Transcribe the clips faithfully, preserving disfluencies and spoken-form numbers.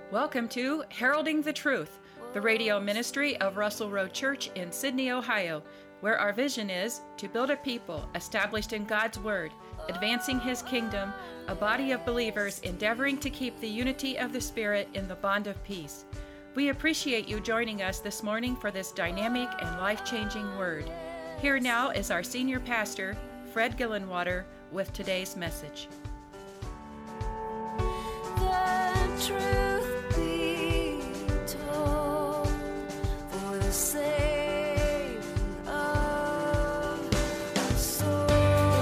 Welcome to Heralding the Truth, the radio ministry of Russell Road Church in Sydney, Ohio, where our vision is to build a people established in God's Word, advancing His kingdom, a body of believers endeavoring to keep the unity of the Spirit in the bond of peace. We appreciate you joining us this morning for this dynamic and life-changing word. Here now is our senior pastor, Fred Gillenwater, with today's message. The truth be told, for the saving of souls.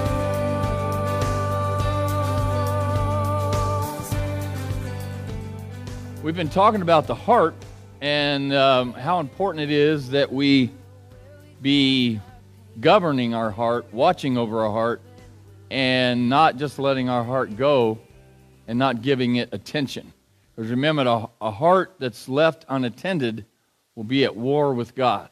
We've been talking about the heart and um, how important it is that we be governing our heart, watching over our heart, and not just letting our heart go and not giving it attention. Because remember, a, a heart that's left unattended will be at war with God.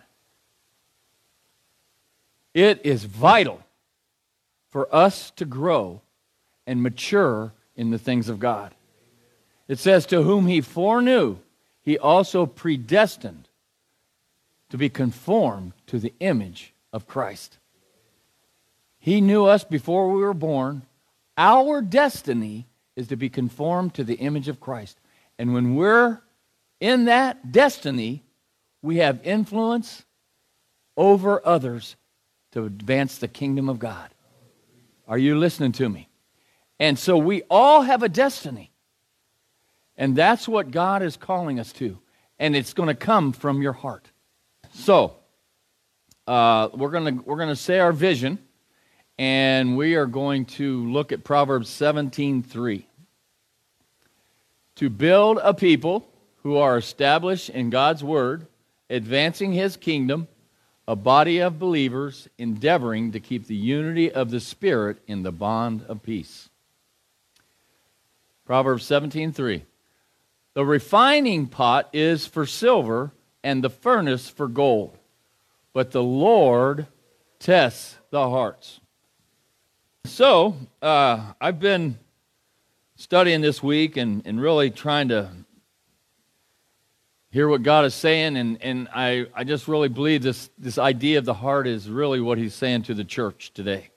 It is vital for us to grow and mature in the things of God. It says, to whom He foreknew, He also predestined to be conformed to the image of Christ. He knew us before we were born. Our destiny is to be conformed to the image of Christ. And when we're in that destiny, we have influence over others to advance the kingdom of God. Are you listening to me? And so we all have a destiny. And that's what God is calling us to. And it's going to come from your heart. So, uh, we're going to we're going to say our vision, and we are going to look at Proverbs seventeen three. To build a people who are established in God's Word, advancing His kingdom, a body of believers endeavoring to keep the unity of the Spirit in the bond of peace. Proverbs seventeen three. The refining pot is for silver, and the furnace for gold. But the Lord tests the hearts. So, uh, I've been studying this week and, and really trying to hear what God is saying, and, and I, I just really believe this, this idea of the heart is really what He's saying to the church today.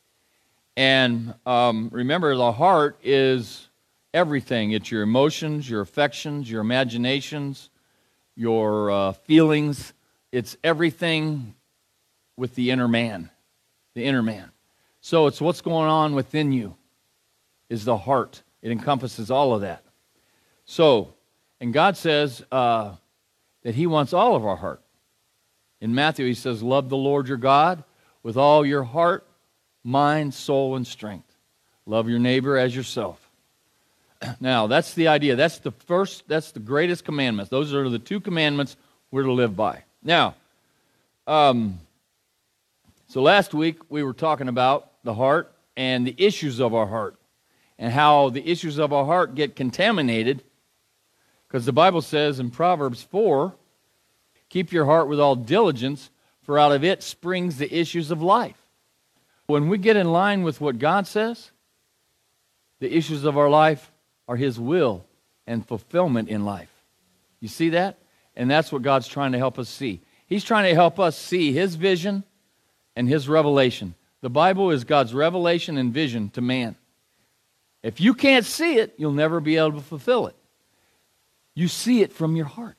And um, remember, the heart is everything. It's your emotions, your affections, your imaginations, your uh, feelings. It's everything with the inner man, the inner man. So it's what's going on within you is the heart. It encompasses all of that. So, and God says uh, that He wants all of our heart. In Matthew, He says, love the Lord your God with all your heart, mind, soul, and strength. Love your neighbor as yourself. Now, that's the idea. That's the first, that's the greatest commandments. Those are the two commandments we're to live by. Now, um, so last week we were talking about the heart and the issues of our heart and how the issues of our heart get contaminated, because the Bible says in Proverbs four, keep your heart with all diligence, for out of it springs the issues of life. When we get in line with what God says, the issues of our life are His will and fulfillment in life. You see that? And that's what God's trying to help us see. He's trying to help us see His vision and His revelation. The Bible is God's revelation and vision to man. If you can't see it, you'll never be able to fulfill it. You see it from your heart.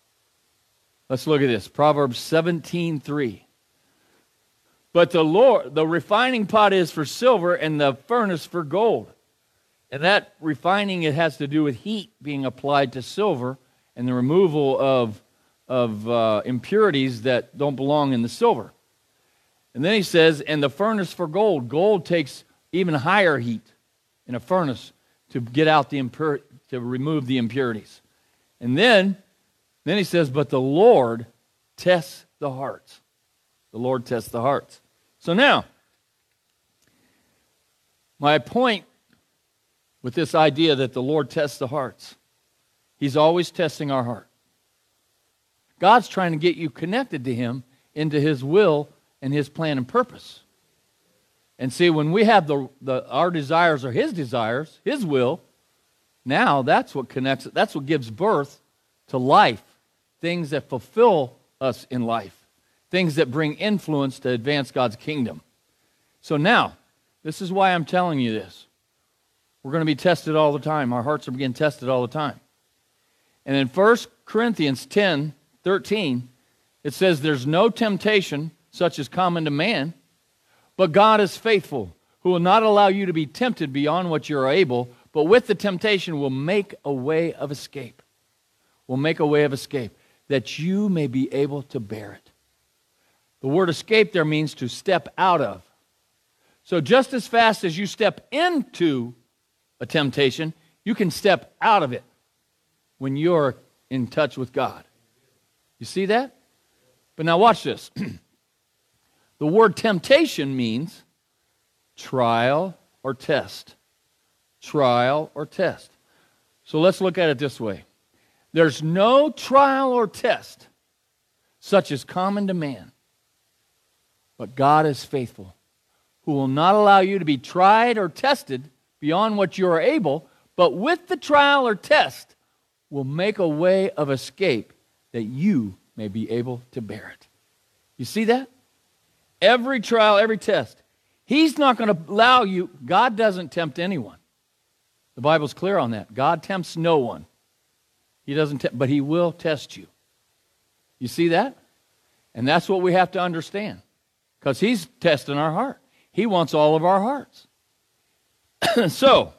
Let's look at this. Proverbs seventeen three. But the Lord, the refining pot is for silver and the furnace for gold. And that refining, it has to do with heat being applied to silver and the removal of, of uh, impurities that don't belong in the silver. And then he says, and the furnace for gold. Gold takes even higher heat in a furnace to get out the impur- to remove the impurities. And then, then he says, but the Lord tests the hearts. The Lord tests the hearts. So now, my point with this idea that the Lord tests the hearts, He's always testing our heart. God's trying to get you connected to Him into His will and His plan and purpose. And see, when we have the, the our desires are His desires, His will, Now that's what connects, that's what gives birth to life, things that fulfill us in life, things that bring influence to advance God's kingdom. So now, this is why I'm telling you this. We're going to be tested all the time. Our hearts are being tested all the time. And in First Corinthians ten thirteen, it says, there's no temptation such as common to man, but God is faithful, who will not allow you to be tempted beyond what you are able, but with the temptation will make a way of escape. Will make a way of escape, that you may be able to bear it. The word escape there means to step out of. So just as fast as you step into a temptation, you can step out of it when you're in touch with God. You see that? But now watch this. The word temptation means trial or test. Trial or test. So let's look at it this way. There's no trial or test such as common to man, but God is faithful, who will not allow you to be tried or tested beyond what you are able, but with the trial or test will make a way of escape that you may be able to bear it. You see that? Every trial, every test. He's not going to allow you. God doesn't tempt anyone. The Bible's clear on that. God tempts no one. He doesn't, te- but He will test you. You see that? And that's what we have to understand. Because He's testing our heart. He wants all of our hearts. So,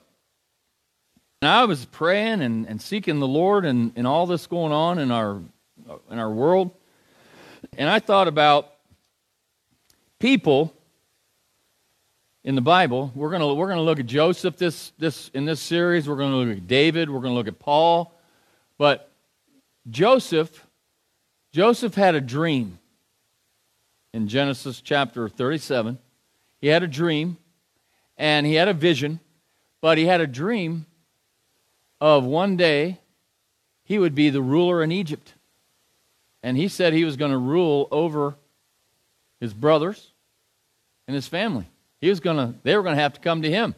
now I was praying and, and seeking the Lord and, and all this going on in our in our world. And I thought about people in the Bible. We're gonna we're gonna look at Joseph this this in this series. We're gonna look at David. We're gonna look at Paul. But Joseph, Joseph had a dream in Genesis chapter thirty-seven. He had a dream, and he had a vision, but he had a dream of one day he would be the ruler in Egypt. And he said he was going to rule over his brothers and his family. He was going to, they were going to have to come to him.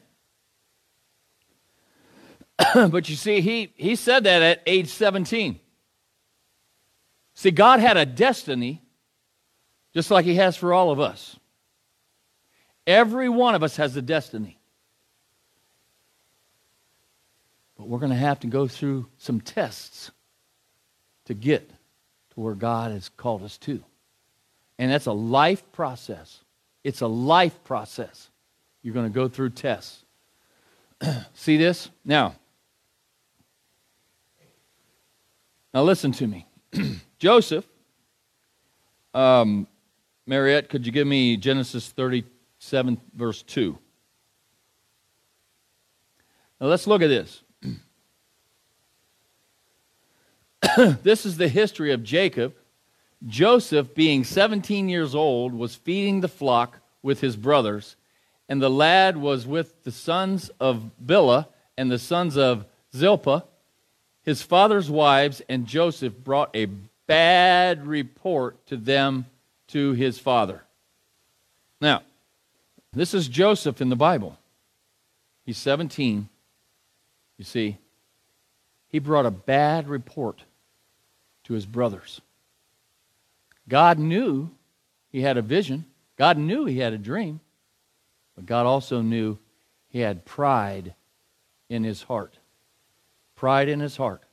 But you see, he, he said that at age seventeen. See, God had a destiny just like He has for all of us. Every one of us has a destiny. But we're going to have to go through some tests to get to where God has called us to. And that's a life process. It's a life process. You're going to go through tests. See this? Now, now listen to me. Joseph, um, Mariette, could you give me Genesis thirty-seven, verse two? Now let's look at this. This is the history of Jacob. Joseph, being seventeen years old, was feeding the flock with his brothers, and the lad was with the sons of Bilhah and the sons of Zilpah, his father's wives, and Joseph brought a bad report to them to his father. Now, this is Joseph in the Bible. He's seventeen. You see, he brought a bad report to his brothers. God knew he had a vision. God knew he had a dream. But God also knew he had pride in his heart. Pride in his heart.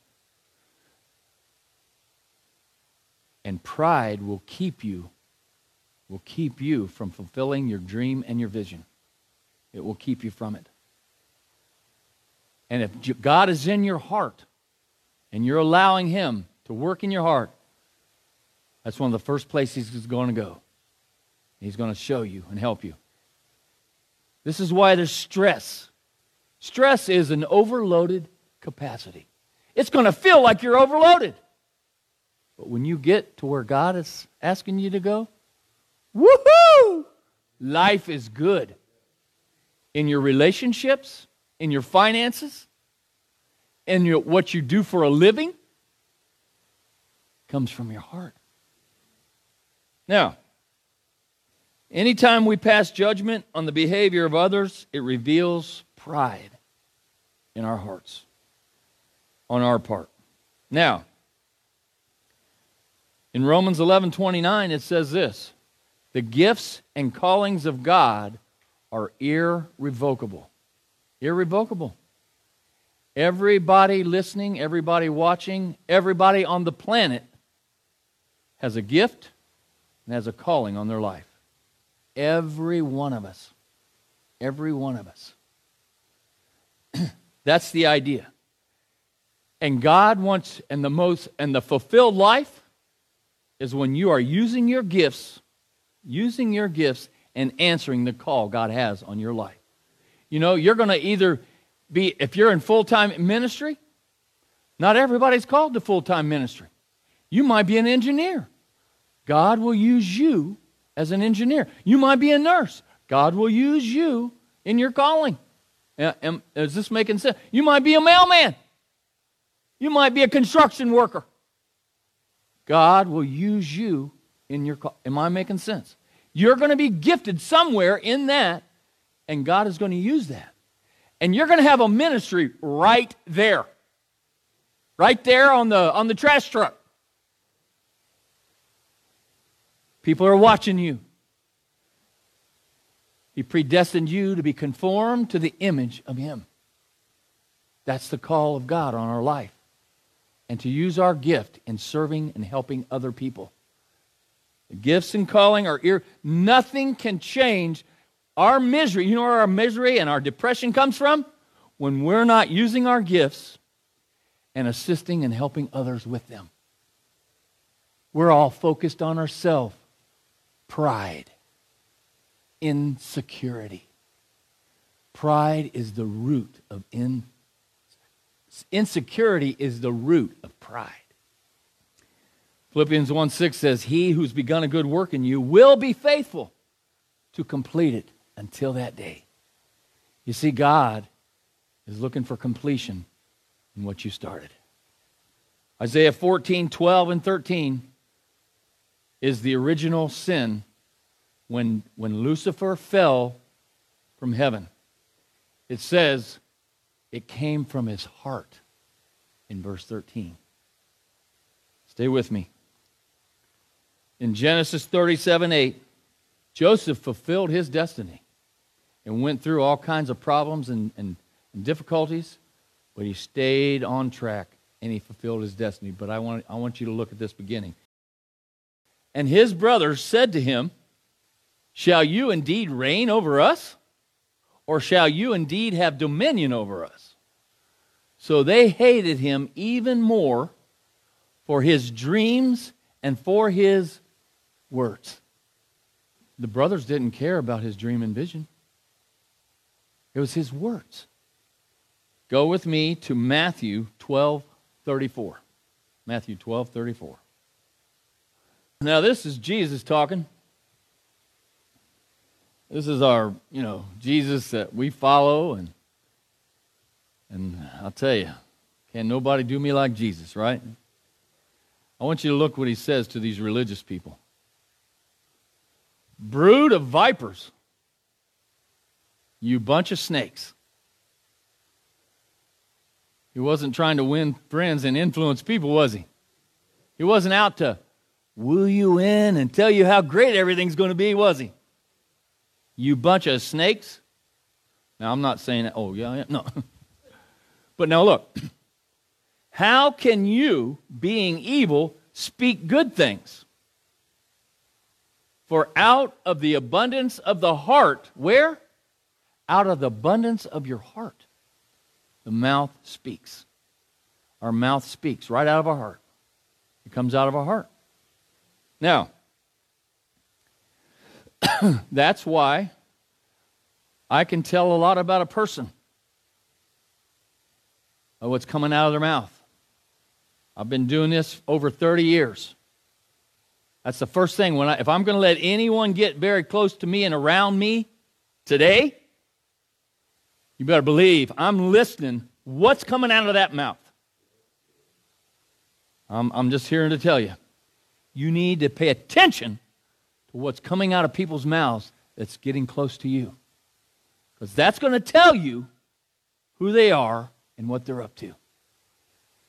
And pride will keep you, will keep you from fulfilling your dream and your vision. It will keep you from it. And if God is in your heart and you're allowing Him to work in your heart, that's one of the first places He's going to go. He's going to show you and help you. This is why there's stress. Stress is an overloaded capacity. It's going to feel like you're overloaded. But when you get to where God is asking you to go, woohoo! Life is good. In your relationships, in your finances, in your, what you do for a living, comes from your heart. Now, anytime we pass judgment on the behavior of others, it reveals pride in our hearts. on our part. Now, in Romans eleven twenty-nine, it says this: the gifts and callings of God are irrevocable. Irrevocable. Everybody listening, everybody watching, everybody on the planet has a gift and has a calling on their life. Every one of us. Every one of us. That's the idea. And God wants, and the most, and the fulfilled life is when you are using your gifts, using your gifts and answering the call God has on your life. You know, you're going to either be, if you're in full-time ministry, not everybody's called to full-time ministry. You might be an engineer. God will use you as an engineer. You might be a nurse. God will use you in your calling. Is this making sense? You might be a mailman. You might be a construction worker. God will use you in your call. Am I making sense? You're going to be gifted somewhere in that, and God is going to use that. And you're going to have a ministry right there. Right there on the, on the trash truck. People are watching you. He predestined you to be conformed to the image of Him. That's the call of God on our life. And to use our gift in serving and helping other people. The gifts and calling are ir- nothing can change our misery. You know where our misery and our depression comes from? When we're not using our gifts and assisting and helping others with them. We're all focused on ourselves. Pride. Insecurity. Pride is the root of in. Insecurity is the root of pride. Philippians one six says, he who's begun a good work in you will be faithful to complete it until that day. You see, God is looking for completion in what you started. Isaiah fourteen, twelve, and thirteen is the original sin when, when Lucifer fell from heaven. It says it came from his heart in verse thirteen. Stay with me. In Genesis thirty-seven eight, Joseph fulfilled his destiny and went through all kinds of problems and, and, and difficulties, but he stayed on track and he fulfilled his destiny. But I want, I want you to look at this beginning. And his brothers said to him, shall you indeed reign over us? Or shall you indeed have dominion over us? So they hated him even more for his dreams and for his words. The brothers didn't care about his dream and vision. It was his words. Go with me to Matthew twelve thirty-four. Matthew twelve thirty-four. Now this is Jesus talking. This is our, you know, Jesus that we follow, and and I'll tell you, can nobody do me like Jesus, right? I want you to look what he says to these religious people. Brood of vipers, you bunch of snakes. He wasn't trying to win friends and influence people, was he? He wasn't out to woo you in and tell you how great everything's going to be, was he? You bunch of snakes. Now, I'm not saying that. Oh, yeah, yeah. No. But now look. How can you, being evil, speak good things? For out of the abundance of the heart, where? Out of the abundance of your heart, the mouth speaks. Our mouth speaks right out of our heart. It comes out of our heart. Now, that's why I can tell a lot about a person of what's coming out of their mouth. I've been doing this over thirty years. That's the first thing. When I, if I'm going to let anyone get very close to me and around me today, you better believe I'm listening what's coming out of that mouth. I'm, I'm just here to tell you, you need to pay attention to what's coming out of people's mouths that's getting close to you. Because that's going to tell you who they are and what they're up to.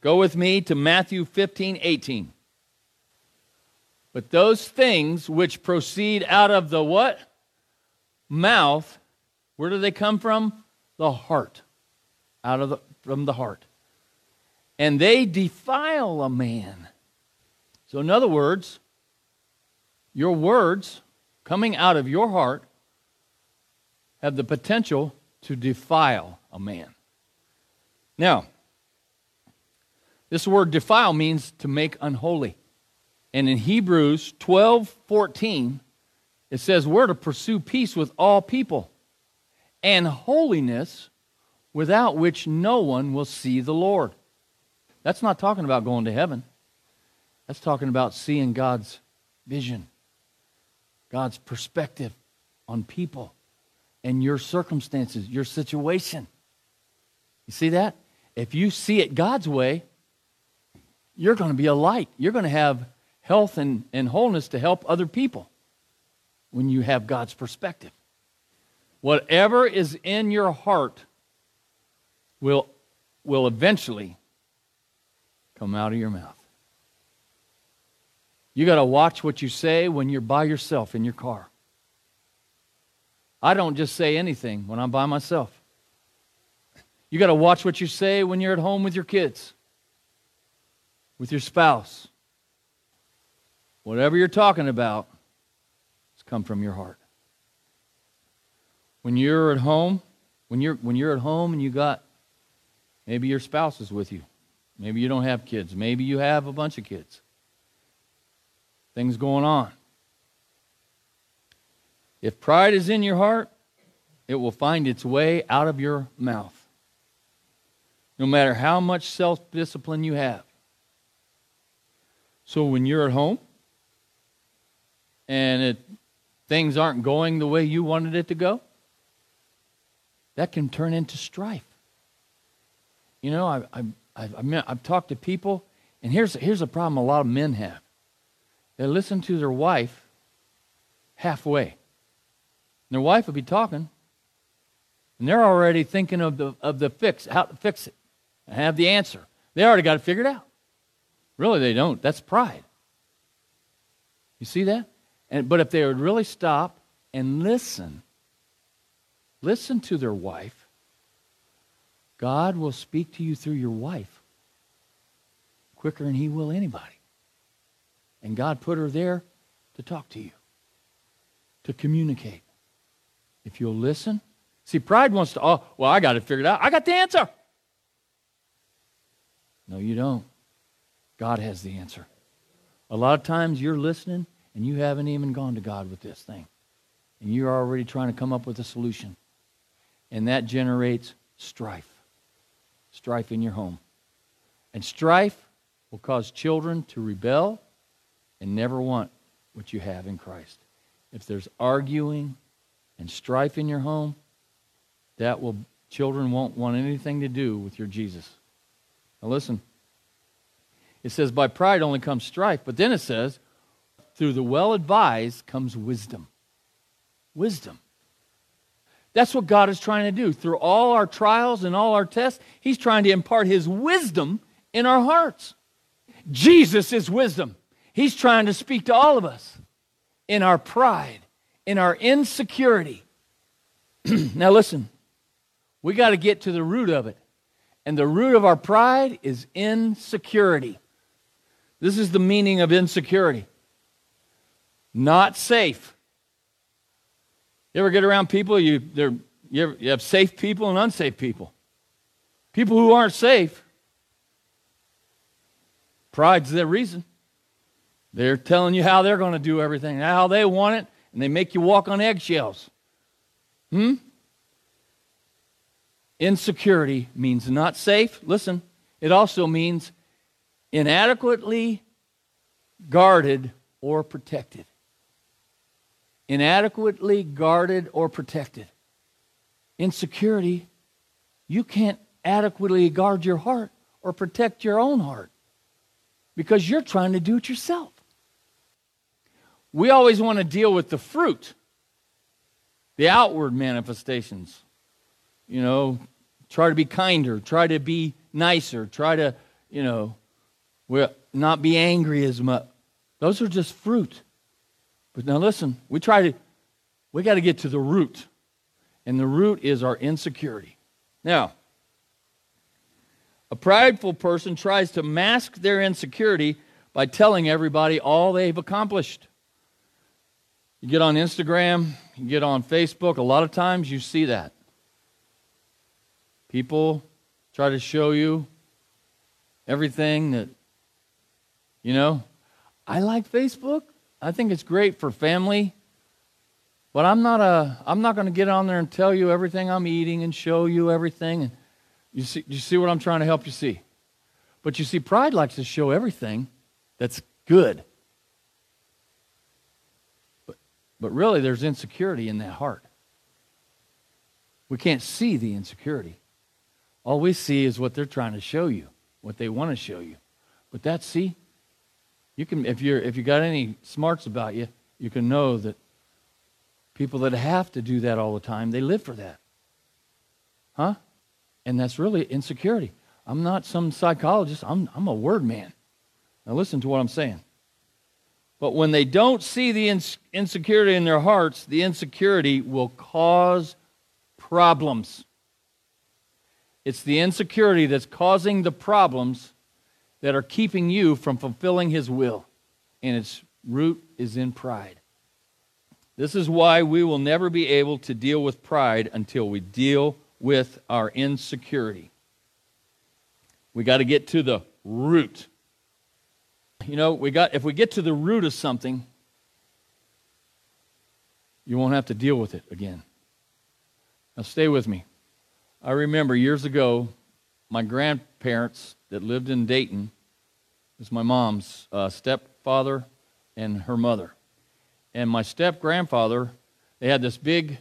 Go with me to Matthew fifteen eighteen. But those things which proceed out of the what? Mouth, where do they come from? The heart. Out of the, from the heart. And they defile a man. So in other words, your words coming out of your heart have the potential to defile a man. Now, this word defile means to make unholy. And in Hebrews twelve fourteen, it says we're to pursue peace with all people and holiness, without which no one will see the Lord. That's not talking about going to heaven. That's talking about seeing God's vision, God's perspective on people and your circumstances, your situation. You see that? If you see it God's way, you're going to be a light. You're going to have health and, and wholeness to help other people when you have God's perspective. Whatever is in your heart will, will eventually come out of your mouth. You got to watch what you say when you're by yourself in your car. I don't just say anything when I'm by myself. You got to watch what you say when you're at home with your kids, with your spouse. Whatever you're talking about, it's come from your heart. When you're at home, when you're when you're at home and you got, maybe your spouse is with you. Maybe you don't have kids. Maybe you have a bunch of kids. Things going on. If pride is in your heart, it will find its way out of your mouth. No matter how much self-discipline you have. So when you're at home and it, things aren't going the way you wanted it to go, that can turn into strife. You know, I, I, I've, I've, I've talked to people, and here's, here's a problem a lot of men have. They listen to their wife halfway. And their wife will be talking, and they're already thinking of the of the fix, how to fix it, and have the answer. They already got it figured out. Really, they don't. That's pride. You see that? And but if they would really stop and listen, listen to their wife, God will speak to you through your wife quicker than He will anybody. And God put her there to talk to you, to communicate. If you'll listen. See, pride wants to, oh, well, I got it figured out. I got the answer. No, you don't. God has the answer. A lot of times you're listening and you haven't even gone to God with this thing. And you're already trying to come up with a solution. And that generates strife. Strife in your home. And strife will cause children to rebel and never want what you have in Christ. If there's arguing and strife in your home, that will children won't want anything to do with your Jesus. Now listen. It says, by pride only comes strife, but then it says, through the well-advised comes wisdom. Wisdom. That's what God is trying to do. Through all our trials and all our tests, He's trying to impart His wisdom in our hearts. Jesus is wisdom. He's trying to speak to all of us in our pride, in our insecurity. Now listen, we got to get to the root of it. And the root of our pride is insecurity. This is the meaning of insecurity. Not safe. You ever get around people, you, you, ever, you have safe people and unsafe people. People who aren't safe, pride's their reason. They're telling you how they're going to do everything, how they want it, and they make you walk on eggshells. Hmm? Insecurity means not safe. Listen, it also means inadequately guarded or protected. Inadequately guarded or protected. Insecurity, you can't adequately guard your heart or protect your own heart because you're trying to do it yourself. We always want to deal with the fruit, the outward manifestations. You know, try to be kinder, try to be nicer, try to, you know, we'll not be angry as much. Those are just fruit. But now listen, we try to, we got to get to the root. And the root is our insecurity. Now, a prideful person tries to mask their insecurity by telling everybody all they've accomplished. You get on Instagram, you get on Facebook, a lot of times you see that. People try to show you everything that, you know, I like Facebook. I think it's great for family. But I'm not a I'm not going to get on there and tell you everything I'm eating and show you everything. And you see you see what I'm trying to help you see. But you see, pride likes to show everything that's good. But but really there's insecurity in that heart. We can't see the insecurity. All we see is what they're trying to show you, what they want to show you. But that's, see, you can if you're if you got any smarts about you, you can know that people that have to do that all the time, they live for that. Huh? And that's really insecurity. I'm not some psychologist. I'm I'm a word man. Now listen to what I'm saying. But when they don't see the ins- insecurity in their hearts, the insecurity will cause problems. It's the insecurity that's causing the problems that are keeping you from fulfilling His will. And its root is in pride. This is why we will never be able to deal with pride until we deal with our insecurity. We got to get to the root. You know, we got if we get to the root of something, you won't have to deal with it again. Now stay with me. I remember years ago, my grandparents that lived in Dayton, it was my mom's uh, stepfather and her mother. And my step-grandfather, they had this big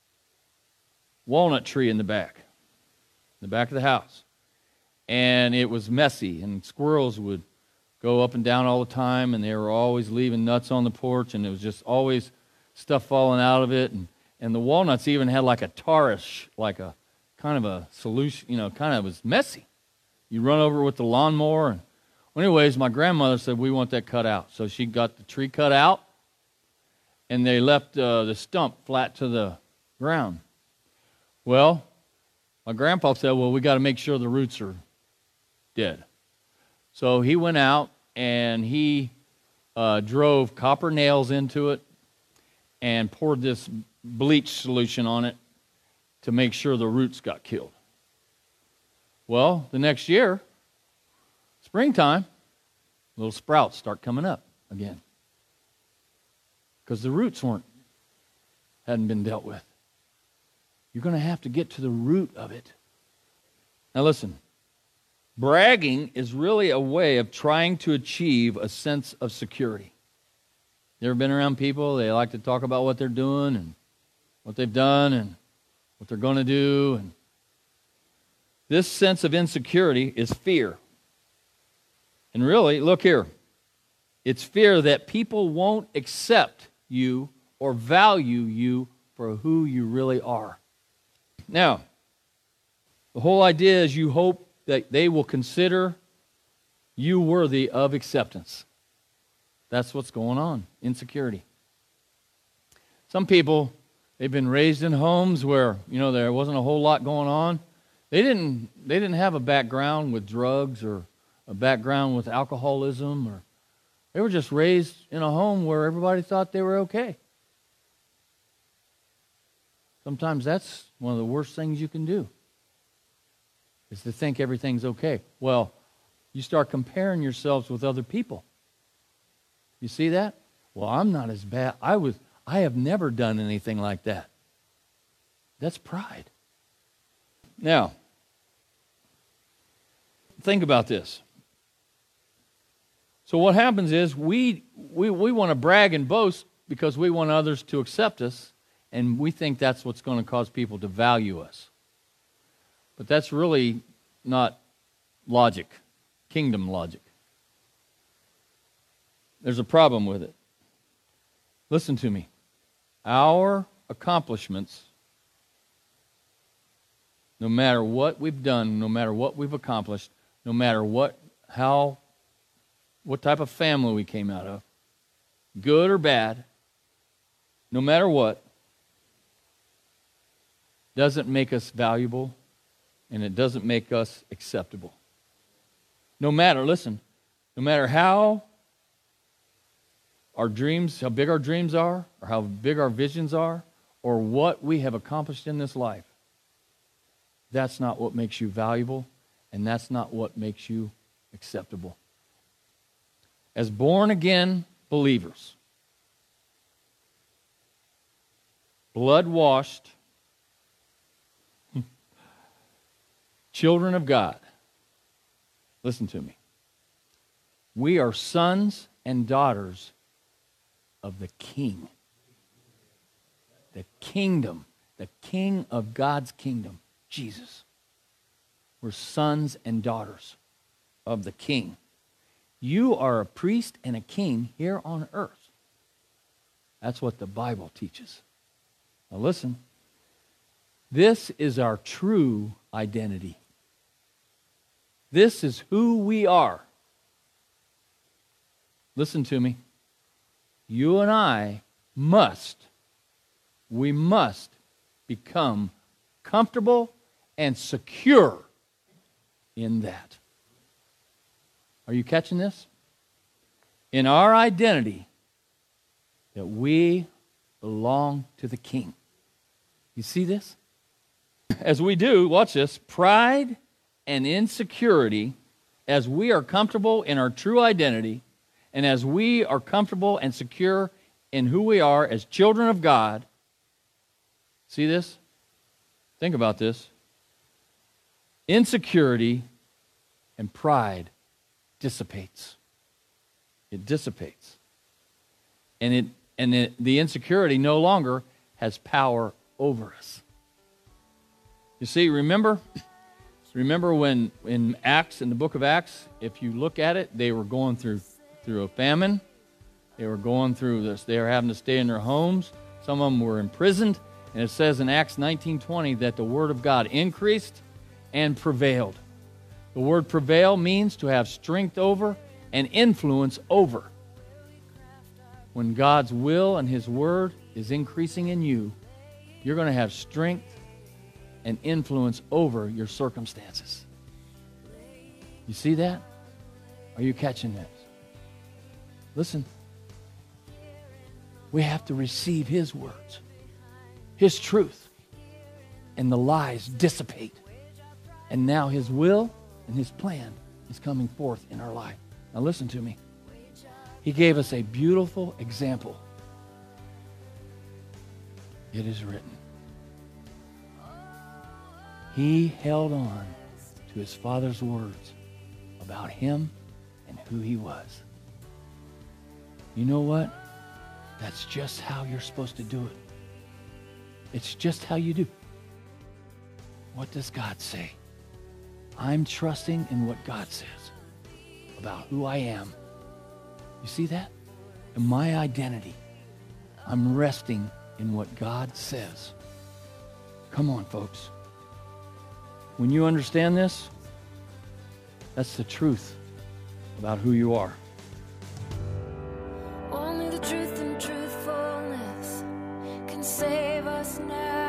walnut tree in the back, in the back of the house. And it was messy, and squirrels would go up and down all the time, and they were always leaving nuts on the porch, and it was just always stuff falling out of it. And, and the walnuts even had like a tarish, like a kind of a solution, you know, kind of was messy. You run over it with the lawnmower. And well, anyways, my grandmother said, we want that cut out. So she got the tree cut out, and they left uh, the stump flat to the ground. Well, my grandpa said, well, we got to make sure the roots are dead. So he went out, and he uh, drove copper nails into it and poured this bleach solution on it to make sure the roots got killed. Well, the next year, springtime, little sprouts start coming up again. Because the roots weren't, hadn't been dealt with. You're going to have to get to the root of it. Now listen, bragging is really a way of trying to achieve a sense of security. You ever been around people, they like to talk about what they're doing and what they've done and what they're going to do. And this sense of insecurity is fear. And really, look here, it's fear that people won't accept you or value you for who you really are. Now, the whole idea is you hope that they will consider you worthy of acceptance. That's what's going on, insecurity. Some people, they've been raised in homes where, you know, there wasn't a whole lot going on. They didn't they didn't have a background with drugs or a background with alcoholism, or they were just raised in a home where everybody thought they were okay. Sometimes that's one of the worst things you can do, is to think everything's okay. Well, you start comparing yourselves with other people. You see that? Well, I'm not as bad. I was I have never done anything like that. That's pride. Now, think about this. So what happens is we we, we want to brag and boast because we want others to accept us, and we think that's what's going to cause people to value us. But that's really not logic, kingdom logic. There's a problem with it. Listen to me. Our accomplishments, no matter what we've done, no matter what we've accomplished, no matter what, how, what type of family we came out of, good or bad, no matter what, doesn't make us valuable, and it doesn't make us acceptable. No matter, listen, no matter how our dreams, how big our dreams are, or how big our visions are, or what we have accomplished in this life, that's not what makes you valuable, and that's not what makes you acceptable. As born-again believers, blood-washed children of God, listen to me. We are sons and daughters of the King. The kingdom, the King of God's kingdom, Jesus. We're sons and daughters of the King. You are a priest and a king here on earth. That's what the Bible teaches. Now listen, this is our true identity. This is who we are. Listen to me. You and I must, we must become comfortable and secure in that. Are you catching this? In our identity, that we belong to the King. You see this? As we do, watch this, pride and insecurity, as we are comfortable in our true identity, and as we are comfortable and secure in who we are as children of God, see this? Think about this. Insecurity and pride dissipates. It dissipates. And it and it, the insecurity no longer has power over us. You see, remember, remember when in Acts, in the book of Acts, if you look at it, they were going through through a famine. They were going through this. They were having to stay in their homes. Some of them were imprisoned. And it says in Acts nineteen twenty that the word of God increased and prevailed. The word prevail means to have strength over and influence over. When God's will and His word is increasing in you, you're going to have strength and influence over your circumstances. You see that? Are you catching this? Listen. We have to receive His words, His truth, and the lies dissipate. And now His will and His plan is coming forth in our life. Now listen to me. He gave us a beautiful example. It is written. He held on to His Father's words about Him and who He was. You know what? That's just how you're supposed to do it. It's just how you do. What does God say? I'm trusting in what God says about who I am. You see that? And my identity. I'm resting in what God says. Come on, folks. When you understand this, that's the truth about who you are. Only the truth and truthfulness can save us now.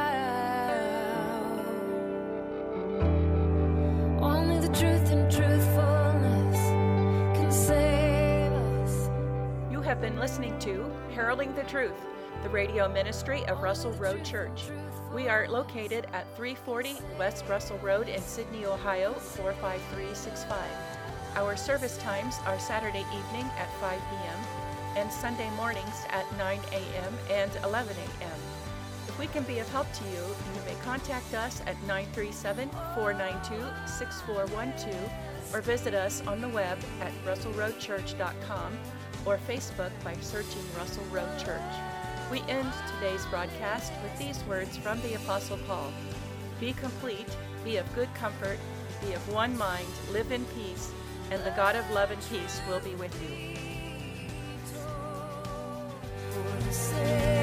Only the truth and truthfulness can save us. You have been listening to Heralding the Truth, the radio ministry of Russell Road Church. We are located at three forty West Russell Road in Sydney, Ohio, four five three six five. Our service times are Saturday evening at five p.m. and Sunday mornings at nine a.m. and eleven a.m. If we can be of help to you, you may contact us at nine three seven, four nine two, six four one two or visit us on the web at russell road church dot com or Facebook by searching Russell Road Church. We end today's broadcast with these words from the Apostle Paul. Be complete, be of good comfort, be of one mind, live in peace, and the God of love and peace will be with you. For the sake